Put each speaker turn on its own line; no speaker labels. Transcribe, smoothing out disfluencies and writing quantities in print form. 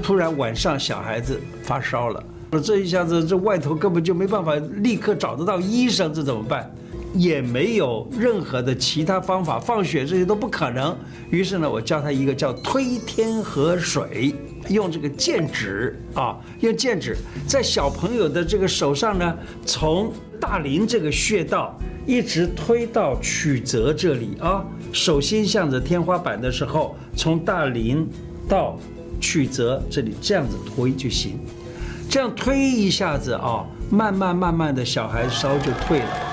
突然晚上小孩子发烧了，这一下子这外头根本就没办法立刻找得到医生，这怎么办？也没有任何的其他方法，放血这些都不可能。于是呢，我教他一个叫推天河水，用这个剑指啊，用剑指在小朋友的这个手上呢，从大陵这个穴道一直推到曲泽这里啊，手心向着天花板的时候，从大陵到曲泽这里这样子推就行。这样推一下子啊，慢慢的小孩烧就退了。